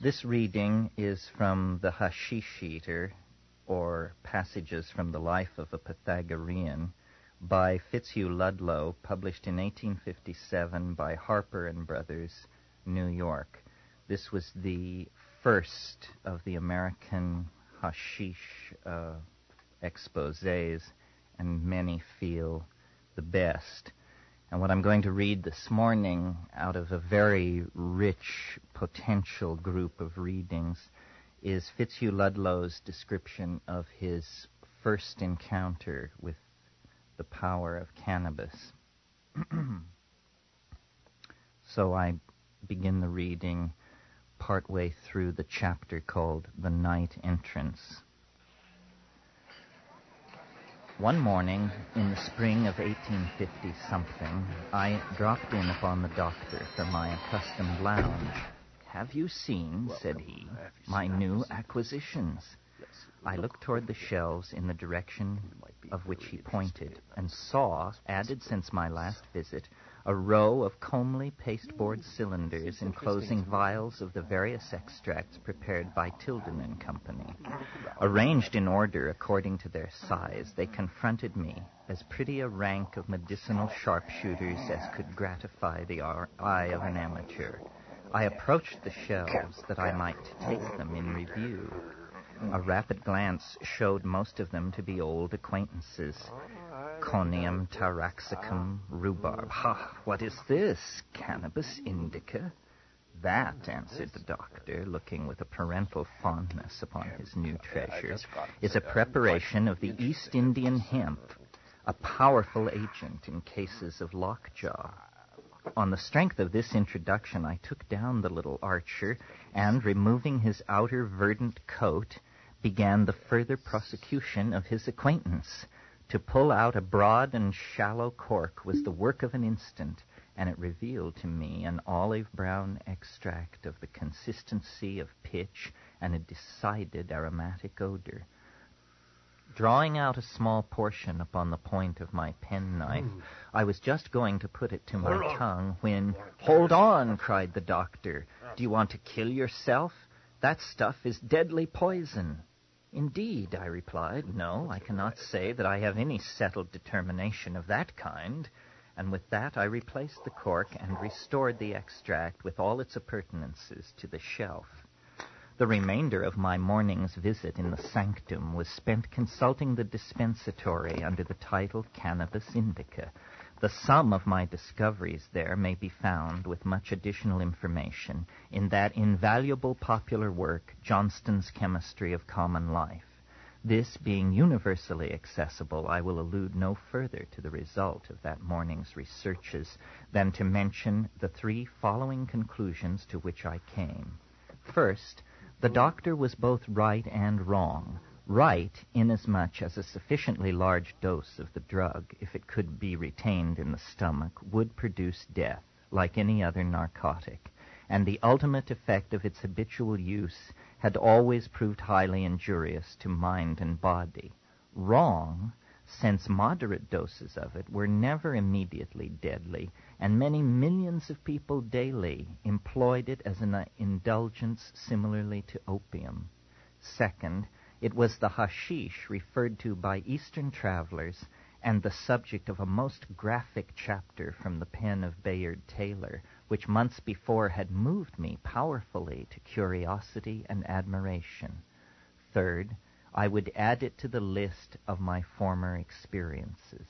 This reading is from The Hashish Eater, or Passages from the Life of a Pythagorean, by Fitzhugh Ludlow, published in 1857 by Harper and Brothers, New York. This was the first of the American hashish exposés, and many feel the best. And what I'm going to read this morning out of a very rich potential group of readings is Fitzhugh Ludlow's description of his first encounter with the power of cannabis. So I begin the reading partway through the chapter called The Night Entrance. One morning in the spring of 1850-something, I dropped in upon the doctor for my accustomed lounge. "Have you seen," said he, "my new acquisitions?" I looked toward the shelves in the direction of which he pointed, and saw, added since my last visit, a row of comely pasteboard cylinders enclosing vials of the various extracts prepared by Tilden and Company. Arranged in order according to their size, they confronted me as pretty a rank of medicinal sharpshooters as could gratify the eye of an amateur. I approached the shelves that I might take them in review. A rapid glance showed most of them to be old acquaintances. Conium taraxacum, rhubarb. Ha! What is this? Cannabis indica? That, answered the doctor, looking with a parental fondness upon his new treasure, is a preparation of the East Indian hemp, a powerful agent in cases of lockjaw. On the strength of this introduction, I took down the little archer and, removing his outer verdant coat, began the further prosecution of his acquaintance. To pull out a broad and shallow cork was the work of an instant, and it revealed to me an olive-brown extract of the consistency of pitch and a decided aromatic odor. Drawing out a small portion upon the point of my penknife, I was just going to put it to my tongue when... "Hold on!" cried the doctor. "Do you want to kill yourself? That stuff is deadly poison." "Indeed," I replied, "no, I cannot say that I have any settled determination of that kind." And with that I replaced the cork and restored the extract with all its appurtenances to the shelf. The remainder of my morning's visit in the sanctum was spent consulting the dispensatory under the title Cannabis Indica. The sum of my discoveries there may be found, with much additional information, in that invaluable popular work, Johnston's Chemistry of Common Life. This being universally accessible, I will allude no further to the result of that morning's researches than to mention the three following conclusions to which I came. First, the doctor was both right and wrong. Right, inasmuch as a sufficiently large dose of the drug, if it could be retained in the stomach, would produce death, like any other narcotic, and the ultimate effect of its habitual use had always proved highly injurious to mind and body. Wrong, since moderate doses of it were never immediately deadly, and many millions of people daily employed it as an indulgence similarly to opium. Second, it was the hashish referred to by Eastern travelers and the subject of a most graphic chapter from the pen of Bayard Taylor, which months before had moved me powerfully to curiosity and admiration. Third, I would add it to the list of my former experiences.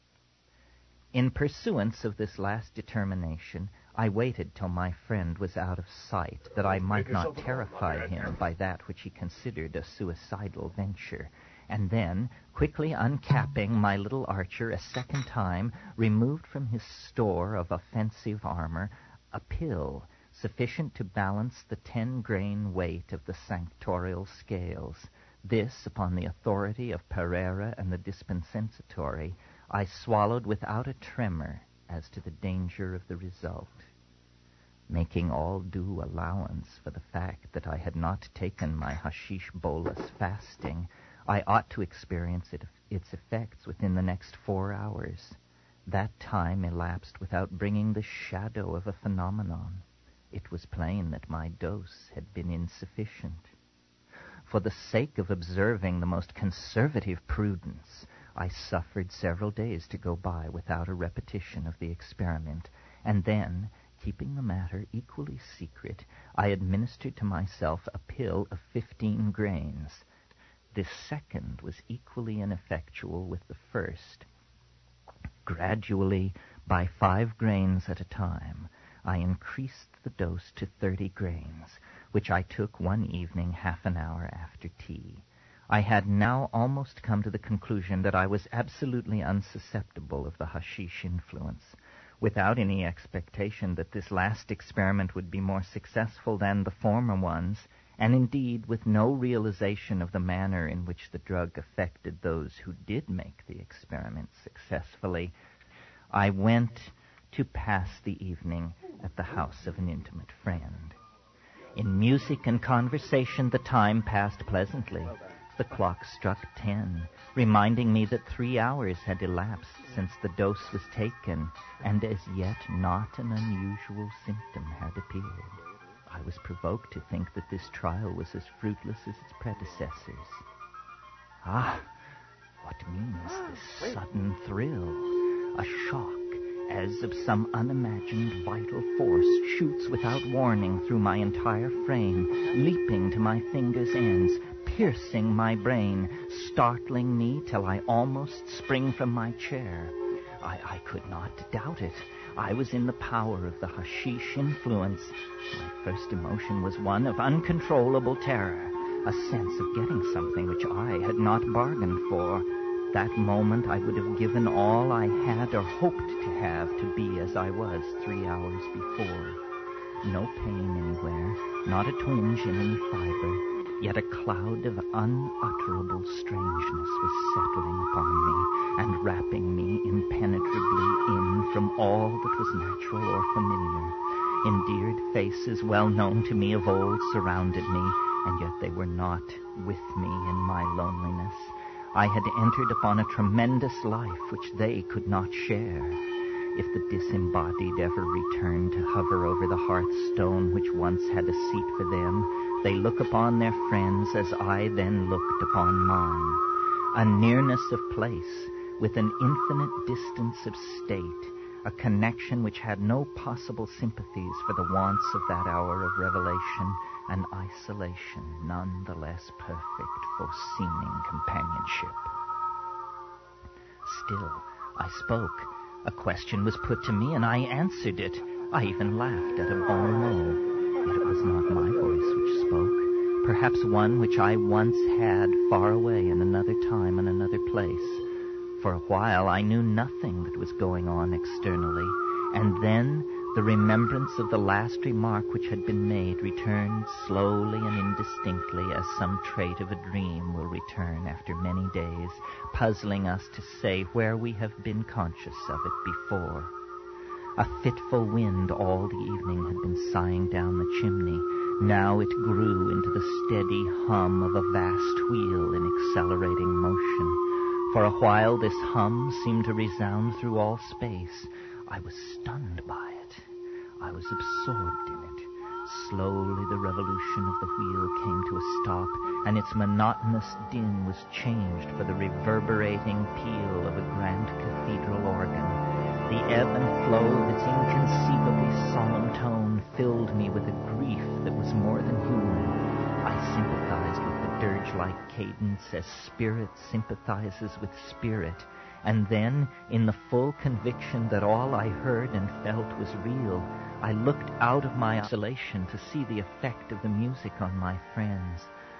In pursuance of this last determination, I waited till my friend was out of sight, that I might not terrify him by that which he considered a suicidal venture, and then, quickly uncapping my little archer a second time, removed from his store of offensive armor a pill sufficient to balance the 10-grain weight of the sanctorial scales. This, upon the authority of Pereira and the dispensatory, I swallowed without a tremor as to the danger of the result. Making all due allowance for the fact that I had not taken my hashish bolus fasting, I ought to experience its effects within the next 4 hours. That time elapsed without bringing the shadow of a phenomenon. It was plain that my dose had been insufficient. For the sake of observing the most conservative prudence, I suffered several days to go by without a repetition of the experiment, and then, keeping the matter equally secret, I administered to myself a pill of 15 grains. This second was equally ineffectual with the first. Gradually, by 5 grains at a time, I increased the dose to 30 grains, which I took one evening half an hour after tea. I had now almost come to the conclusion that I was absolutely unsusceptible of the hashish influence, without any expectation that this last experiment would be more successful than the former ones, and indeed with no realization of the manner in which the drug affected those who did make the experiment successfully. I went to pass the evening at the house of an intimate friend. In music and conversation the time passed pleasantly. The clock struck 10, reminding me that 3 hours had elapsed since the dose was taken, and as yet not an unusual symptom had appeared. I was provoked to think that this trial was as fruitless as its predecessors. Ah, what means this sudden thrill? A shock, as of some unimagined vital force, shoots without warning through my entire frame, leaping to my fingers' ends, piercing my brain, startling me till I almost spring from my chair. I could not doubt it. I was in the power of the hashish influence. My first emotion was one of uncontrollable terror, a sense of getting something which I had not bargained for. That moment I would have given all I had or hoped to have to be as I was 3 hours before. No pain anywhere, not a twinge in any fiber, yet a cloud of unutterable strangeness was settling upon me and wrapping me impenetrably in from all that was natural or familiar. Endeared faces well known to me of old surrounded me, and yet they were not with me in my loneliness. I had entered upon a tremendous life which they could not share. If the disembodied ever return to hover over the hearthstone which once had a seat for them, they look upon their friends as I then looked upon mine. A nearness of place with an infinite distance of state, a connection which had no possible sympathies for the wants of that hour of revelation, an isolation none the less perfect for seeming companionship. Still, I spoke. A question was put to me, and I answered it. I even laughed at a bon mot. Yet it was not my voice which spoke, perhaps one which I once had far away in another time and another place. For a while I knew nothing that was going on externally, and then the remembrance of the last remark which had been made returned slowly and indistinctly, as some trait of a dream will return after many days, puzzling us to say where we have been conscious of it before. A fitful wind all the evening had been sighing down the chimney. Now it grew into the steady hum of a vast wheel in accelerating motion. For a while this hum seemed to resound through all space. I was stunned by it. I was absorbed in it. Slowly the revolution of the wheel came to a stop, and its monotonous din was changed for the reverberating peal of a grand cathedral organ. The ebb and flow of its inconceivably solemn tone filled me with a grief that was more than human. I sympathized with the dirge-like cadence as spirit sympathizes with spirit, and then, in the full conviction that all I heard and felt was real, I looked out of my isolation to see the effect of the music on my friends.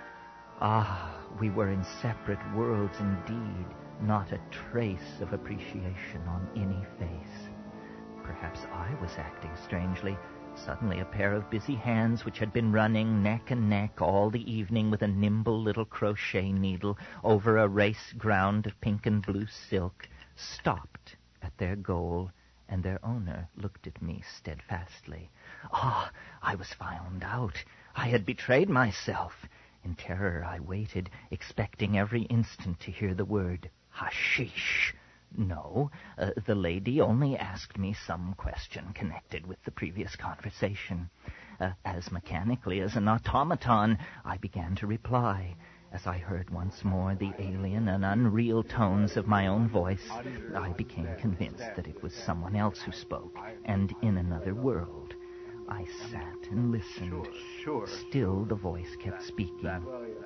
Ah, we were in separate worlds indeed, not a trace of appreciation on any face. Perhaps I was acting strangely. Suddenly a pair of busy hands, which had been running neck and neck all the evening with a nimble little crochet needle over a race ground of pink and blue silk, stopped at their goal, and their owner looked at me steadfastly. Ah, I was found out. I had betrayed myself. In terror I waited, expecting every instant to hear the word hashish. No, the lady only asked me some question connected with the previous conversation. As mechanically as an automaton, I began to reply. As I heard once more the alien and unreal tones of my own voice, I became convinced that it was someone else who spoke, and in another world. I sat and listened. Still the voice kept speaking.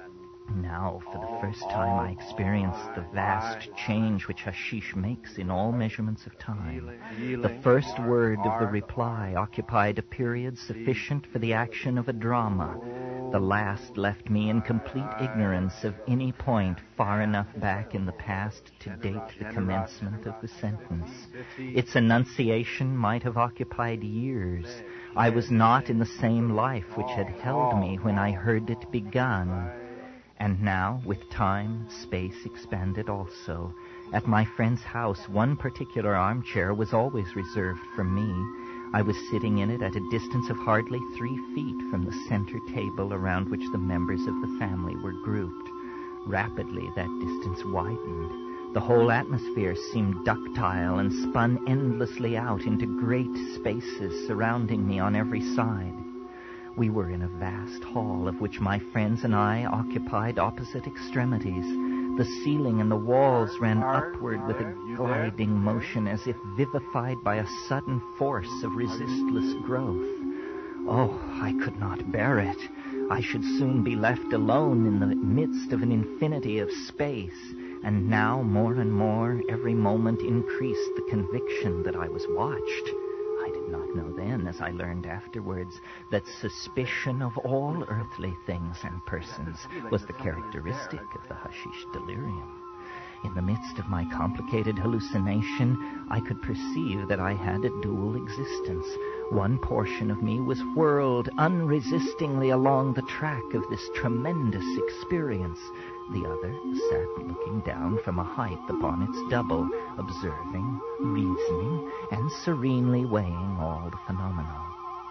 Now, for the first time, I experienced the vast change which hashish makes in all measurements of time. The first word of the reply occupied a period sufficient for the action of a drama. The last left me in complete ignorance of any point far enough back in the past to date the commencement of the sentence. Its enunciation might have occupied years. I was not in the same life which had held me when I heard it begun. And now, with time, space expanded also. At my friend's house, one particular armchair was always reserved for me. I was sitting in it at a distance of hardly 3 feet from the center table around which the members of the family were grouped. Rapidly, that distance widened. The whole atmosphere seemed ductile and spun endlessly out into great spaces surrounding me on every side. We were in a vast hall of which my friends and I occupied opposite extremities. The ceiling and the walls ran upward with a gliding motion as if vivified by a sudden force of resistless growth. Oh, I could not bear it. I should soon be left alone in the midst of an infinity of space. And now, more and more, every moment increased the conviction that I was watched. I did not know then, as I learned afterwards, that suspicion of all earthly things and persons was the characteristic of the hashish delirium. In the midst of my complicated hallucination, I could perceive that I had a dual existence. One portion of me was whirled unresistingly along the track of this tremendous experience. The other sat looking down from a height upon its double, observing, reasoning, and serenely weighing all the phenomena.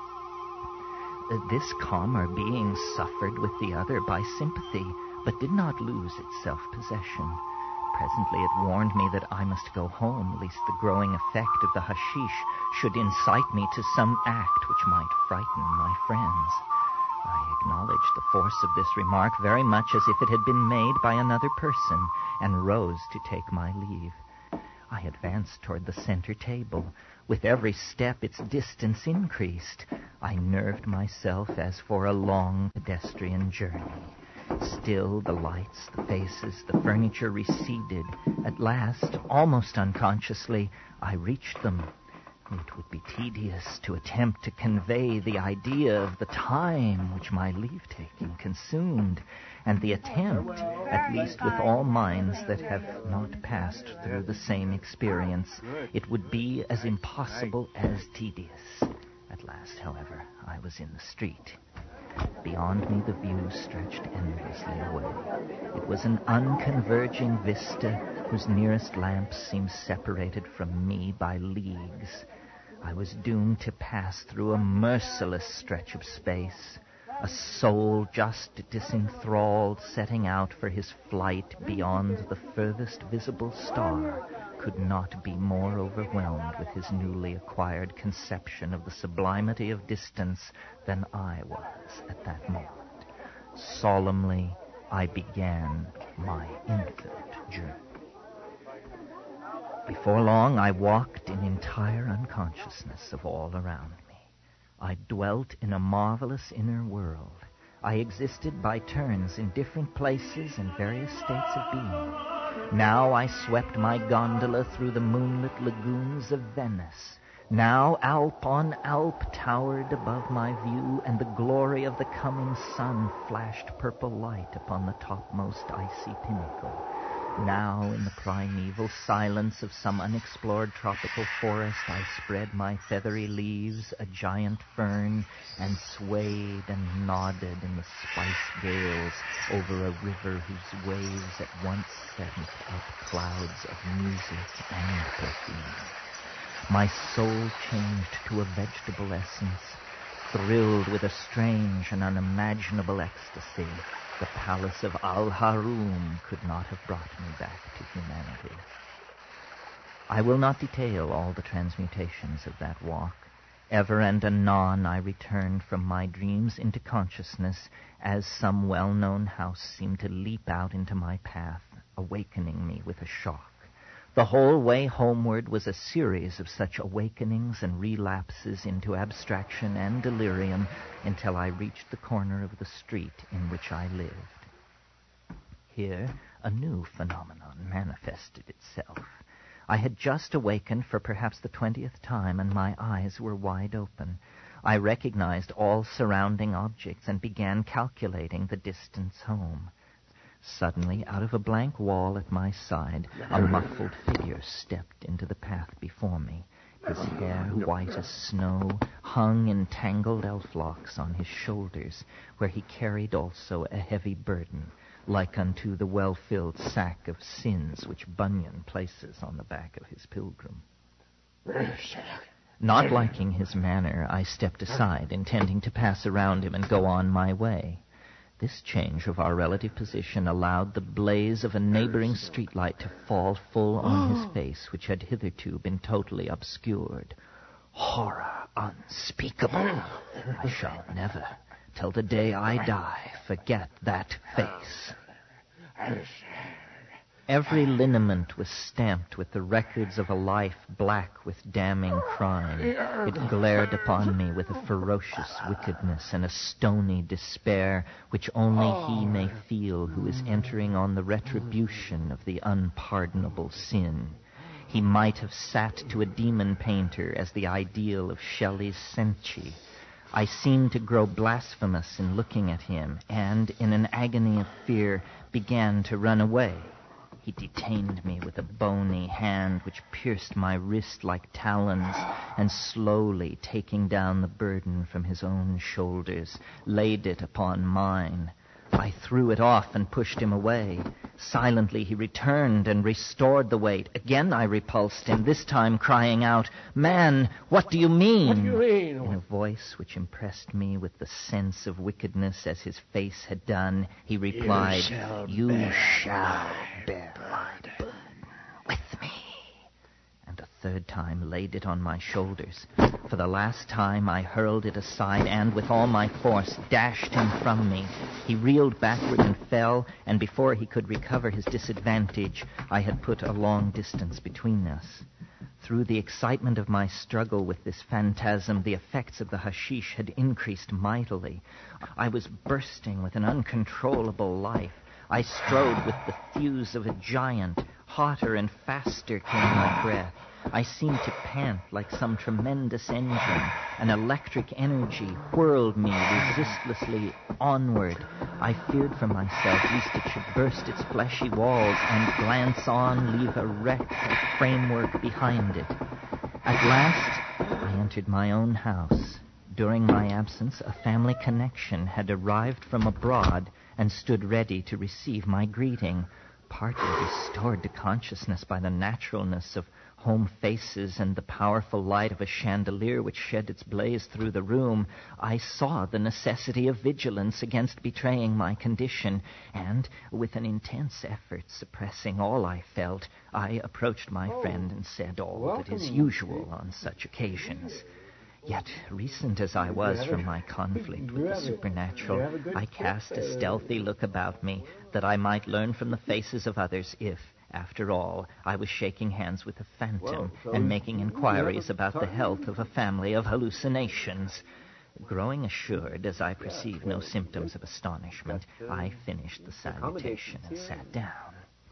This calmer being suffered with the other by sympathy, but did not lose its self-possession. Presently it warned me that I must go home, lest the growing effect of the hashish should incite me to some act which might frighten my friends. I acknowledged the force of this remark very much as if it had been made by another person, and rose to take my leave. I advanced toward the center table. With every step its distance increased. I nerved myself as for a long pedestrian journey. Still the lights, the faces, the furniture receded. At last, almost unconsciously, I reached them. It would be tedious to attempt to convey the idea of the time which my leave-taking consumed, and the attempt, at least with all minds that have not passed through the same experience, it would be as impossible as tedious. At last, however, I was in the street. Beyond me the view stretched endlessly away. It was an unconverging vista whose nearest lamps seemed separated from me by leagues. I was doomed to pass through a merciless stretch of space, a soul just disenthralled, setting out for his flight beyond the furthest visible star, could not be more overwhelmed with his newly acquired conception of the sublimity of distance than I was at that moment. Solemnly, I began my infinite journey. Before long, I walked in entire unconsciousness of all around me. I dwelt in a marvelous inner world. I existed by turns in different places and various states of being. Now I swept my gondola through the moonlit lagoons of Venice. Now Alp on Alp towered above my view, and the glory of the coming sun flashed purple light upon the topmost icy pinnacle. Now, in the primeval silence of some unexplored tropical forest, I spread my feathery leaves, a giant fern, and swayed and nodded in the spice gales over a river whose waves at once sent up clouds of music and perfume. My soul changed to a vegetable essence, thrilled with a strange and unimaginable ecstasy. The palace of Al-Harum could not have brought me back to humanity. I will not detail all the transmutations of that walk. Ever and anon I returned from my dreams into consciousness as some well-known house seemed to leap out into my path, awakening me with a shock. The whole way homeward was a series of such awakenings and relapses into abstraction and delirium until I reached the corner of the street in which I lived. Here, a new phenomenon manifested itself. I had just awakened for perhaps the 20th time, and my eyes were wide open. I recognized all surrounding objects and began calculating the distance home. Suddenly, out of a blank wall at my side, a muffled figure stepped into the path before me. His hair, white as snow, hung in tangled elf locks on his shoulders, where he carried also a heavy burden, like unto the well-filled sack of sins which Bunyan places on the back of his pilgrim. Not liking his manner, I stepped aside, intending to pass around him and go on my way. This change of our relative position allowed the blaze of a neighboring streetlight to fall full on his face, which had hitherto been totally obscured. Horror unspeakable! I shall never, till the day I die, forget that face. Every lineament was stamped with the records of a life black with damning crime. It glared upon me with a ferocious wickedness and a stony despair which only he may feel who is entering on the retribution of the unpardonable sin. He might have sat to a demon painter as the ideal of Shelley's Cenci. I seemed to grow blasphemous in looking at him, and, in an agony of fear, began to run away. He detained me with a bony hand which pierced my wrist like talons, and slowly taking down the burden from his own shoulders, laid it upon mine. I threw it off and pushed him away. Silently he returned and restored the weight. Again I repulsed him, this time crying out, "Man, what do you mean?" What do you mean? In a voice which impressed me with the sense of wickedness as his face had done, he replied, You shall bear my burden with me. And a third time laid it on my shoulders. For the last time I hurled it aside and, with all my force, dashed him from me. He reeled backward and fell, and before he could recover his disadvantage, I had put a long distance between us. Through the excitement of my struggle with this phantasm, the effects of the hashish had increased mightily. I was bursting with an uncontrollable life. I strode with the thews of a giant. Hotter and faster came my breath. I seemed to pant like some tremendous engine. An electric energy whirled me resistlessly onward. I feared for myself lest it should burst its fleshy walls and, glance on, leave a wreck of framework behind it. At last, I entered my own house. During my absence, a family connection had arrived from abroad and stood ready to receive my greeting. Partly restored to consciousness by the naturalness of home faces and the powerful light of a chandelier which shed its blaze through the room, I saw the necessity of vigilance against betraying my condition, and, with an intense effort suppressing all I felt, I approached my friend and said all that is usual on such occasions. Yet, recent as I was from my conflict with the supernatural, I cast a stealthy look about me that I might learn from the faces of others if, after all, I was shaking hands with a phantom and making inquiries about the health of a family of hallucinations. Growing assured, as I perceived no symptoms of astonishment, I finished the salutation and sat down.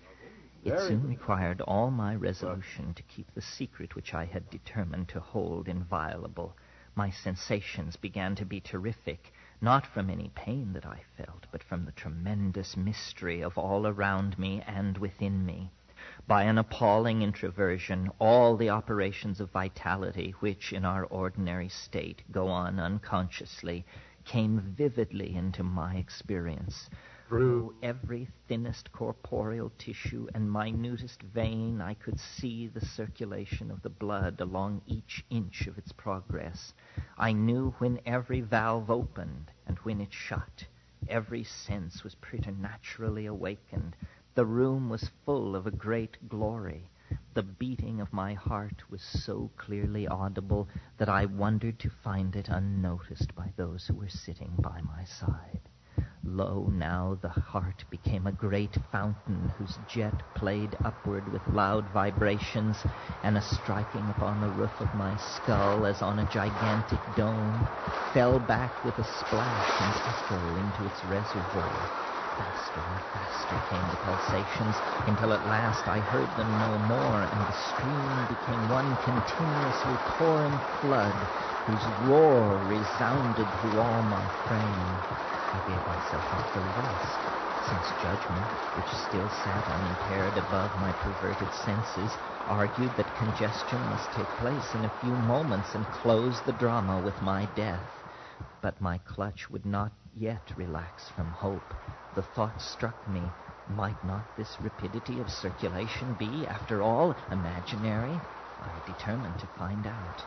It soon required all my resolution to keep the secret which I had determined to hold inviolable. My sensations began to be terrific, not from any pain that I felt, but from the tremendous mystery of all around me and within me. By an appalling introversion, all the operations of vitality, which in our ordinary state go on unconsciously, came vividly into my experience. Through every thinnest corporeal tissue and minutest vein, I could see the circulation of the blood along each inch of its progress. I knew when every valve opened and when it shut. Every sense was preternaturally awakened. The room was full of a great glory. The beating of my heart was so clearly audible that I wondered to find it unnoticed by those who were sitting by my side. Lo, now the heart became a great fountain whose jet played upward with loud vibrations, and a striking upon the roof of my skull as on a gigantic dome, fell back with a splash and echo into its reservoir. Faster and faster came the pulsations, until at last I heard them no more, and the stream became one continuously pouring flood, whose roar resounded through all my frame. I gave myself up for rest, since judgment, which still sat unimpaired above my perverted senses, argued that congestion must take place in a few moments and close the drama with my death. But my clutch would not yet relax from hope. The thought struck me, might not this rapidity of circulation be, after all, imaginary? I determined to find out.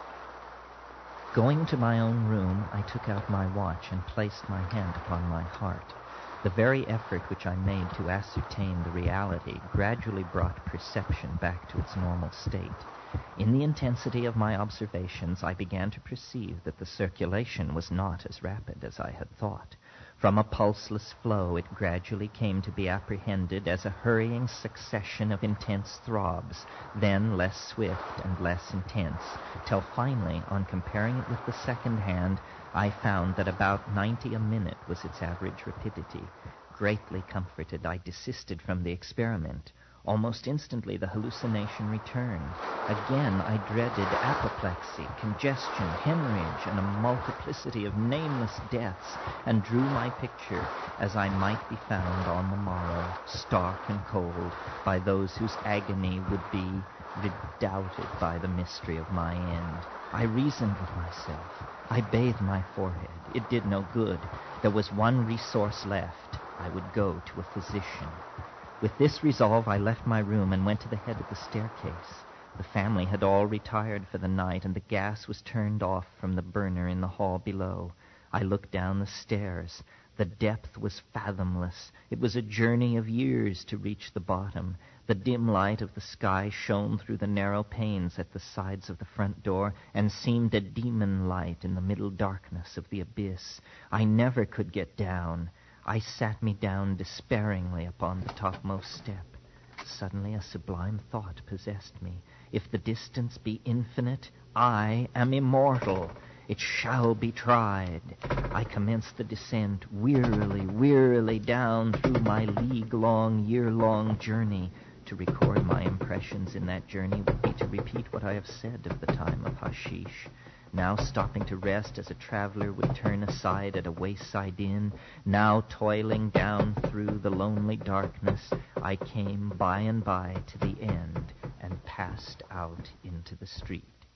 Going to my own room, I took out my watch and placed my hand upon my heart. The very effort which I made to ascertain the reality gradually brought perception back to its normal state. In the intensity of my observations, I began to perceive that the circulation was not as rapid as I had thought. From a pulseless flow, it gradually came to be apprehended as a hurrying succession of intense throbs, then less swift and less intense, till finally, on comparing it with the second hand, I found that about 90 a minute was its average rapidity. Greatly comforted, I desisted from the experiment. Almost instantly the hallucination returned. Again I dreaded apoplexy, congestion, hemorrhage, and a multiplicity of nameless deaths, and drew my picture as I might be found on the morrow, stark and cold, by those whose agony would be redoubted by the mystery of my end. I reasoned with myself. I bathed my forehead. It did no good. There was one resource left. I would go to a physician. With this resolve, I left my room and went to the head of the staircase. The family had all retired for the night, and the gas was turned off from the burner in the hall below. I looked down the stairs. The depth was fathomless. It was a journey of years to reach the bottom. The dim light of the sky shone through the narrow panes at the sides of the front door and seemed a demon light in the middle darkness of the abyss. I never could get down. I sat me down despairingly upon the topmost step. Suddenly a sublime thought possessed me. If the distance be infinite, I am immortal. It shall be tried. I commenced the descent wearily down through my league-long, year-long journey. To record my impressions in that journey would be to repeat what I have said of the time of hashish. Now stopping to rest as a traveler would turn aside at a wayside inn, now toiling down through the lonely darkness, I came by and by to the end and passed out into the street.